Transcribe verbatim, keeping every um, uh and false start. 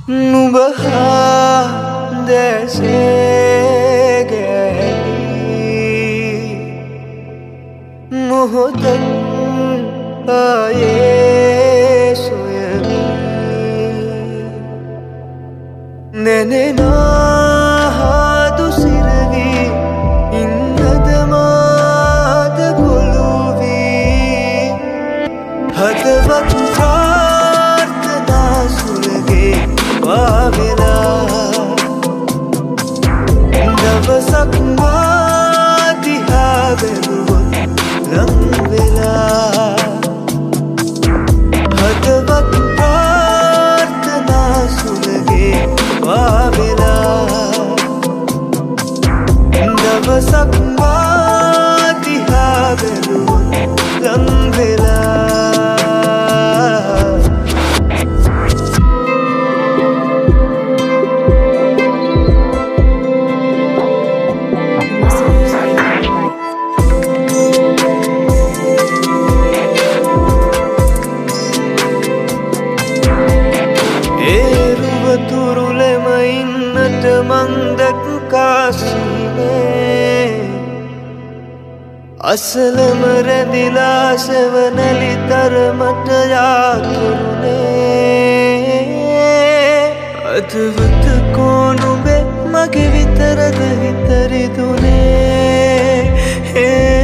නුඹහා දැසේගේ මොහොතක් ආයේ සොයමි නැනෙනා දුසිරවි ඉන්නද මාද ගොළුවී හදවත් ප්‍රාර්ථනා සුරගේ වාවෙලා දවසක් මා දිහා බැලුවොත් ලං වෙලා හදවත් ප්‍රාර්ථනා සුරගේ වාවෙලා දවසක් මා දිහා බැලුවොත් ලං වෙලා අසලම රැඳිලා සෙවනැලි තරමට යාතුරුනේ අදවත කෝනුබේ මගේ විතරද හිතරිදුනේ